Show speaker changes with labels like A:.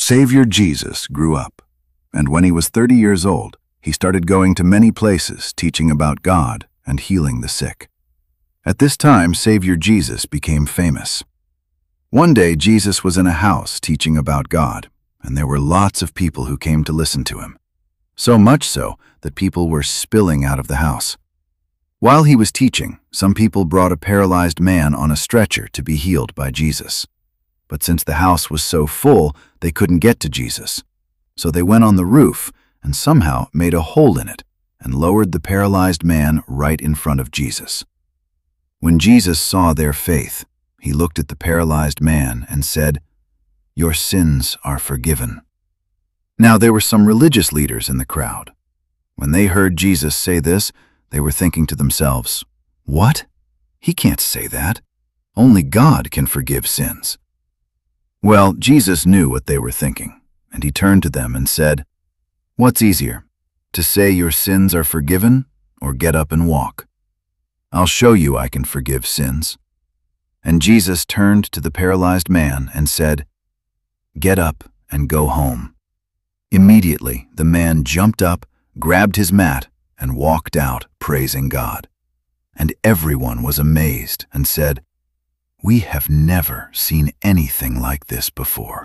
A: Savior Jesus grew up, and when he was 30 years old, he started going to many places teaching about God and healing the sick. At this time, Savior Jesus became famous. One day, Jesus was in a house teaching about God, and there were lots of people who came to listen to him. So much so that people were spilling out of the house. While he was teaching, some people brought a paralyzed man on a stretcher to be healed by Jesus. But since the house was so full, they couldn't get to Jesus. So they went on the roof and somehow made a hole in it and lowered the paralyzed man right in front of Jesus. When Jesus saw their faith, he looked at the paralyzed man and said, "Your sins are forgiven." Now there were some religious leaders in the crowd. When they heard Jesus say this, they were thinking to themselves, "What? He can't say that. Only God can forgive sins." Well, Jesus knew what they were thinking, and he turned to them and said, "What's easier, to say your sins are forgiven or get up and walk? I'll show you I can forgive sins." And Jesus turned to the paralyzed man and said, "Get up and go home." Immediately, the man jumped up, grabbed his mat, and walked out, praising God. And everyone was amazed and said, "We have never seen anything like this before."